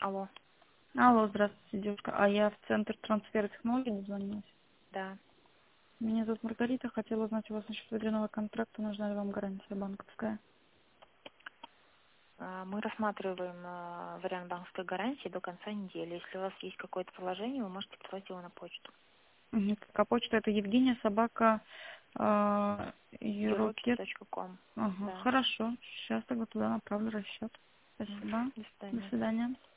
Алло, Алло, здравствуйте, девушка. А я в Центр трансфера технологий дозвонилась. да. Меня зовут Маргарита. Хотела узнать у вас насчет выделенного контракта. Нужна ли вам гарантия банковская? Мы рассматриваем вариант банковской гарантии до конца недели. Если у вас есть какое-то положение, вы можете прислать его на почту. Угу. А почта это Евгения Собака Юрокет. Eurokit.com. Ага, Да. хорошо. Сейчас тогда туда направлю расчет. Мгм. Спасибо. До До свидания. свидания.